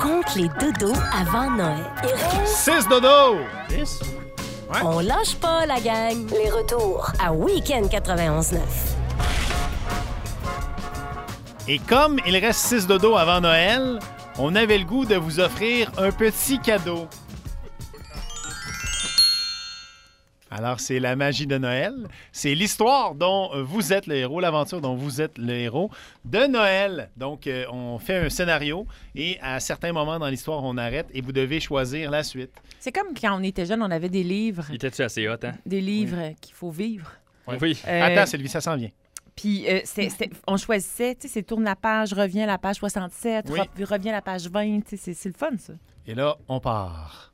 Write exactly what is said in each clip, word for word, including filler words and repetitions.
compte les dodos avant Noël. Six dodos! Six? Ouais. On lâche pas, la gang. Les retours à Week-end quatre-vingt-onze neuf. Et comme il reste six dodos avant Noël, on avait le goût de vous offrir un petit cadeau. Alors, c'est la magie de Noël. C'est l'histoire dont vous êtes le héros, l'aventure dont vous êtes le héros de Noël. Donc, euh, on fait un scénario et à certains moments dans l'histoire, on arrête et vous devez choisir la suite. C'est comme quand on était jeune, on avait des livres. Il était-tu assez hot, hein? Des livres oui. qu'il faut vivre. Oui. oui. Euh, Attends, Sylvie, ça s'en vient. Puis, euh, c'est, c'est, on choisissait, tu sais, c'est tourne la page, revient la page soixante-sept, oui. re- revient la page vingt, tu sais, c'est, c'est le fun, ça. Et là, on part.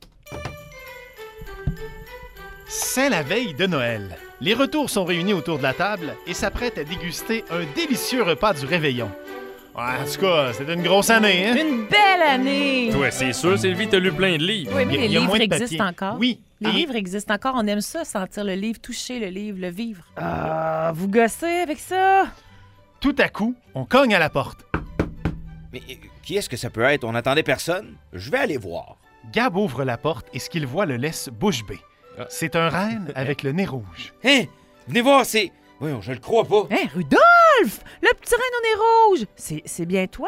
C'est la veille de Noël. Les retours sont réunis autour de la table et s'apprêtent à déguster un délicieux repas du réveillon. Ouais, en tout cas, c'était une grosse année, hein? Une belle année! Ouais, c'est sûr, Sylvie, t'as lu plein de livres. Oui, mais les Il y a livres moins de existent papier. encore. Oui. Les Et- livres existent encore. On aime ça, sentir le livre, toucher le livre, le vivre. Ah, vous gossez avec ça? Tout à coup, on cogne à la porte. Mais euh, qui est-ce que ça peut être? On n'attendait personne. Je vais aller voir. Gab ouvre la porte et ce qu'il voit le laisse bouche bée. Ah. C'est un renne avec le nez rouge. Hein? Venez voir, c'est... Voyons, je le crois pas. Hein, Rudolph! Le petit reine au nez rouge! C'est, c'est bien toi?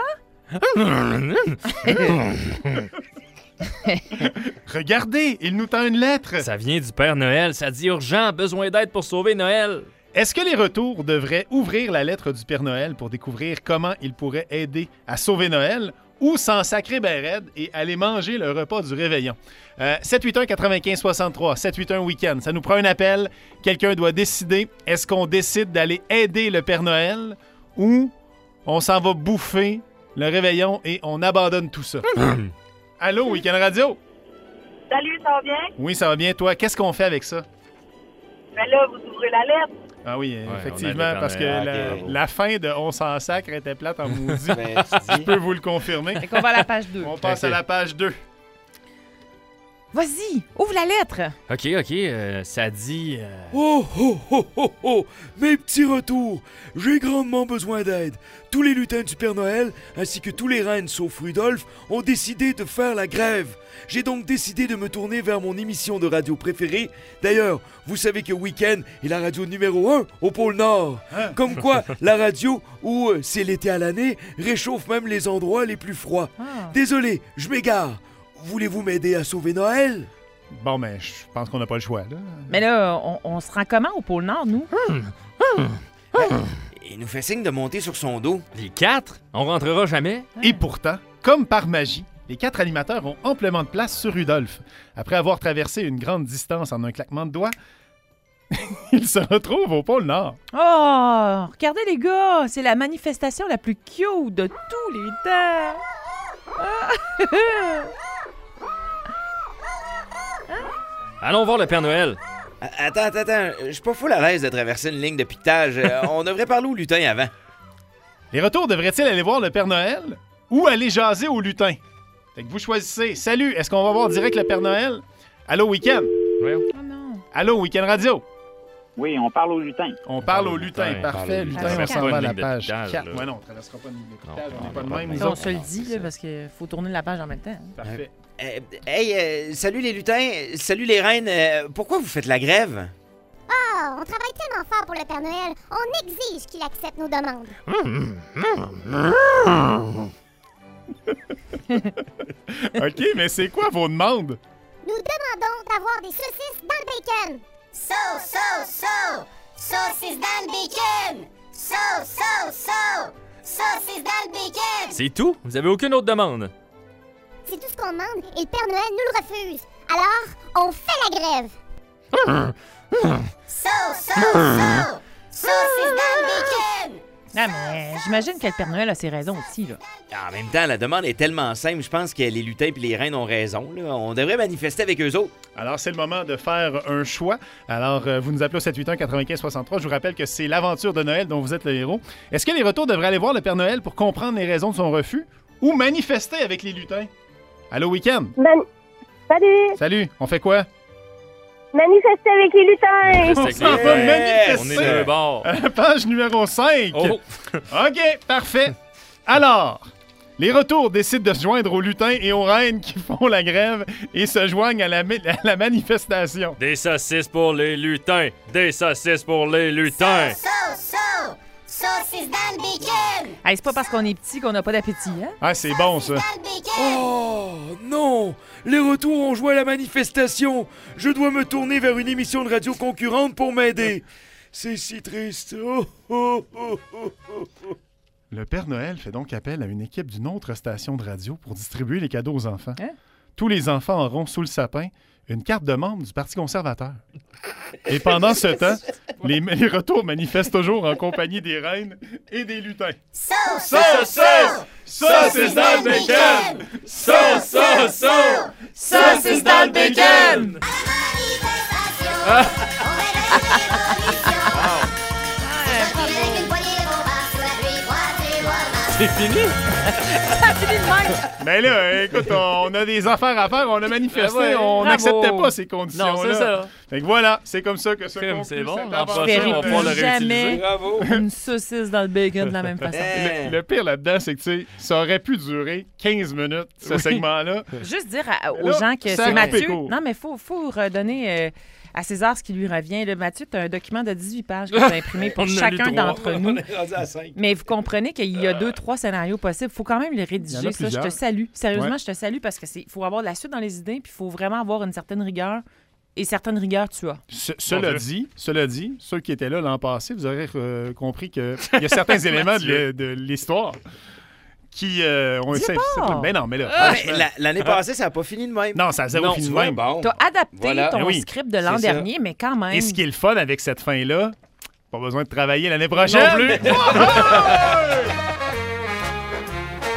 Regardez, il nous tend une lettre. Ça vient du Père Noël. Ça dit urgent, besoin d'aide pour sauver Noël. Est-ce que les retours devraient ouvrir la lettre du Père Noël pour découvrir comment il pourrait aider à sauver Noël ou s'en sacrer ben raide et aller manger le repas du réveillon? Euh, sept huit un quatre-vingt-quinze soixante-trois, sept huit un Week-end. Ça nous prend un appel. Quelqu'un doit décider. Est-ce qu'on décide d'aller aider le Père Noël ou on s'en va bouffer le réveillon et on abandonne tout ça? Allô, Week-end Radio? Salut, ça va bien? Oui, ça va bien. Toi, qu'est-ce qu'on fait avec ça? Ben là, vous ouvrez la lettre. Ah oui, on a effectivement, le Père parce que Noël. la, Ok. la fin de On s'en sacre était plate en maudit. Ben, tu Je dis... peux vous le confirmer. Fait qu'on va à la page deux. On passe Ok. à la page deux. Vas-y, ouvre la lettre! OK, OK, euh, ça dit... euh, Oh, oh, oh, oh, oh! Mes petits retours! J'ai grandement besoin d'aide. Tous les lutins du Père Noël, ainsi que tous les reines sauf Rudolph, ont décidé de faire la grève. J'ai donc décidé de me tourner vers mon émission de radio préférée. D'ailleurs, vous savez que Week-end est la radio numéro un au pôle Nord. Comme quoi, la radio, où euh, c'est l'été à l'année, réchauffe même les endroits les plus froids. Ah. Désolé, je m'égare. Voulez-vous m'aider à sauver Noël? Bon, mais je pense qu'on n'a pas le choix, là. Mais là, on, on se rend comment au pôle Nord, nous? Il nous fait signe de monter sur son dos. Les quatre? On rentrera jamais? Et pourtant, comme par magie, les quatre animateurs ont amplement de place sur Rudolph. Après avoir traversé une grande distance en un claquement de doigts, ils se retrouvent au pôle Nord. Oh! Regardez, les gars! C'est la manifestation la plus cute de tous les temps! Allons voir le Père Noël. A- Attends, attends, attends. Je suis pas full à l'aise de traverser une ligne de piquetage. Euh, on devrait parler au lutin avant. Les retours devraient-ils aller voir le Père Noël ou aller jaser au lutin? Fait que vous choisissez. Salut, est-ce qu'on va voir direct le Père Noël? Allô, Week-end? Voyons. Oh non! Allô, Week-end Radio? Oui, on parle au lutin. On parle parle au au lutin. lutin. Parfait, Parle au lutin, lutin. on s'en va à la Pas une ligne de page piquetage, quatre. là. Ouais, non, on ne traversera pas une ligne de piquetage, Non, on n'est on pas de va même, pas nous Ça, on autres. se le dit, là, parce qu'il faut tourner la page en même temps. Parfait. Euh, hey, euh, salut les lutins. Salut les reines. Euh, pourquoi vous faites la grève? Ah, on travaille tellement fort pour le Père Noël, on exige qu'il accepte nos demandes. OK, mais c'est quoi vos demandes? Nous demandons d'avoir des saucisses dans le bacon. So, so, so, saucisses dans le bacon. So, so, so, saucisses dans le bacon. C'est tout? Vous avez aucune autre demande? C'est tout ce qu'on demande et le Père Noël nous le refuse. Alors, on fait la grève. So, so, so, saucisses dans le bacon. Ah, mais j'imagine que le Père Noël a ses raisons aussi, là. En même temps, la demande est tellement simple, je pense que les lutins et les reines ont raison. Là. On devrait manifester avec eux autres. Alors, c'est le moment de faire un choix. Alors, euh, vous nous appelez au sept huit un quatre-vingt-quinze soixante-trois. Je vous rappelle que c'est l'aventure de Noël dont vous êtes le héros. Est-ce que les retours devraient aller voir le Père Noël pour comprendre les raisons de son refus ou manifester avec les lutins? Allô, Week-end? Man- Salut! Salut, on fait quoi? Manifester avec les lutins! On C'est s'en va clair. manifester! On est de bord. À la page numéro cinq. Oh! OK, parfait. Alors, Les retours décident de se joindre aux lutins et aux reines qui font la grève et se joignent à la, à la manifestation. Des saucisses pour les lutins! Des saucisses pour les lutins! So, so, so! Saucisse dans le bacon! Hey, c'est pas parce qu'on est petit qu'on n'a pas d'appétit, hein? Ah, c'est bon, ça. Dans le bacon! Oh non! Les retours ont joué à la manifestation. Je dois me tourner vers une émission de radio concurrente pour m'aider. C'est si triste. Oh, oh, oh, oh, oh. Le Père Noël fait donc appel à une équipe d'une autre station de radio pour distribuer les cadeaux aux enfants. Hein? Tous les enfants auront sous le sapin une carte de membre du Parti conservateur. Et pendant ce temps, les, les retours manifestent toujours en compagnie des reines et des lutins. So, so, Saucisse! Saucisse dans le bacon! Sauce, sauce, sauce! Saucisse dans le bacon! À la manifestation, on va donner des révolutions. Avec une poignée de bombards sous la pluie, froide et loin. C'est fini? Ça finit de même! Mais là, écoute, on a des affaires à faire, on a manifesté, Ben ouais, on bravo. n'acceptait pas ces conditions-là. Non, c'est ça. Fait que voilà, c'est comme ça que se Crime, conclut c'est bon, cette l'an aventure. prochain, on va pouvoir le Plus jamais réutiliser. Bravo! une saucisse dans le bacon de la même façon. Hein? Le pire là-dedans, c'est que tu sais, ça aurait pu durer quinze minutes, ce Oui. segment-là. Juste dire à- aux Là, gens que ça c'est a coupé Mathieu. court. Non, mais il faut, faut redonner euh, à César ce qui lui revient. Là, Mathieu, tu as un document de dix-huit pages que tu as imprimé pour On en a lu chacun trois. d'entre On nous. est rendu à cinq. Mais vous comprenez qu'il y a deux, trois scénarios possibles. Il faut quand même les Il y en rédiger. a Ça, je plusieurs. te salue. Sérieusement, Ouais. je te salue parce que c'est faut avoir de la suite dans les idées, puis il faut vraiment avoir une certaine rigueur. Et certaines rigueurs, tu as. Ce- cela, Dieu. dit, cela dit, ceux qui étaient là l'an passé, vous aurez euh, compris qu'il y a certains éléments de l'hi- de l'histoire qui euh, ont Dis essayé. pas. Ben non, mais là. Ah, franchement, mais la- L'année passée, ça n'a pas fini de même. non, ça a zéro Non, fini tu de vois, même. bon. Tu as adapté Voilà. ton Ben oui. script de l'an C'est ça. dernier, mais quand même. Et ce qui est le fun avec cette fin-là, pas besoin de travailler l'année prochaine. Non plus.